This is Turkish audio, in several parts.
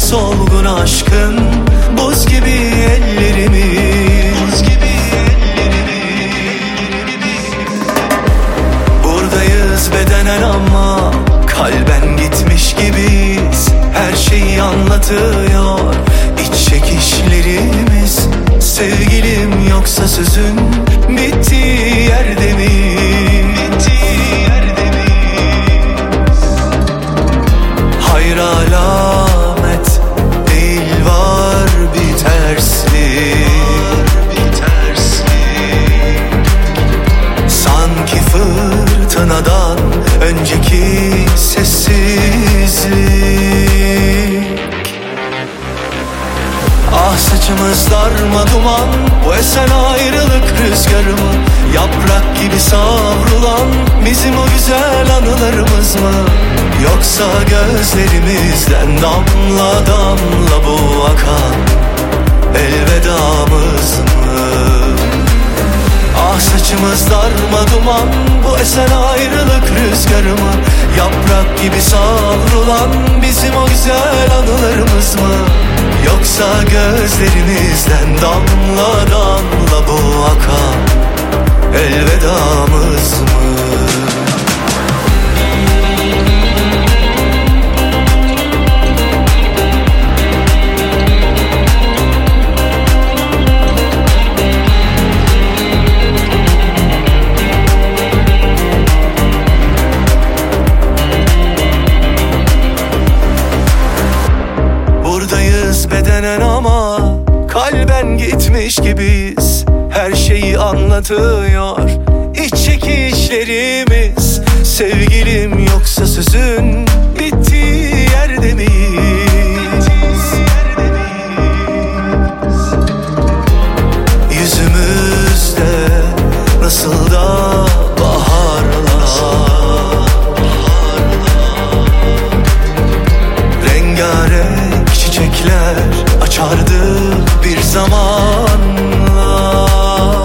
solgun aşkın, buz gibi ellerimiz. Buradayız bedenen ama kalben gitmiş gibiyiz. Her şeyi anlatıyor iç çekişlerimiz. Sevgilim yoksa sözün bittiği yerde mi? Hayır alamet değil, var bir terslik. Sanki fırtınadan önceki sessizlik. Ah saçımız darma duman, bu esen ayrılık rüzgarı mı? Yaprak gibi savrulan bizim o güzel anılarımız mı? Yoksa gözlerimizden damla damla bu akan elvedamız mı? Ah saçımız darma duman, bu esen ayrılık rüzgarı mı? Yaprak gibi savrulan bizim o güzel anılarımız mı? Yoksa gözlerimizden damla damla bu akan elvedamız mı? Buradayız bedenen ama kalben gitmiş gibiyiz. Her şeyi anlatıyor iç çekişlerimiz. Sevgilim yoksa sözün bittiği yerde miyiz? Yüzümüzde nasıl da baharlar, rengarenk çiçekler açardı bir zamanlar.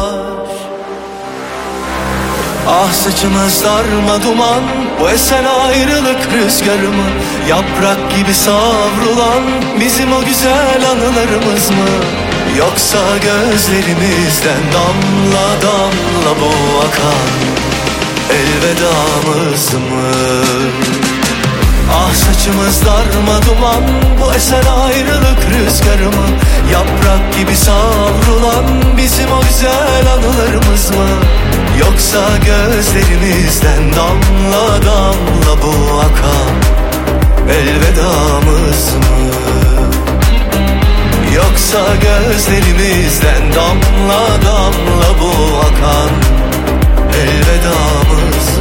Ah saçımız darma duman, bu esen ayrılık rüzgarı mı? Yaprak gibi savrulan bizim o güzel anılarımız mı? Yoksa gözlerimizden damla damla bu akan elvedamız mı? Ah saçımız darma duman, bu esen ayrılık rüzgarı mı? Yaprak gibi savrulan bizim o güzel anılarımız mı? Yoksa gözlerimizden damla damla bu akan elvedamız mı? Yoksa gözlerimizden damla damla bu akan elvedamız mı?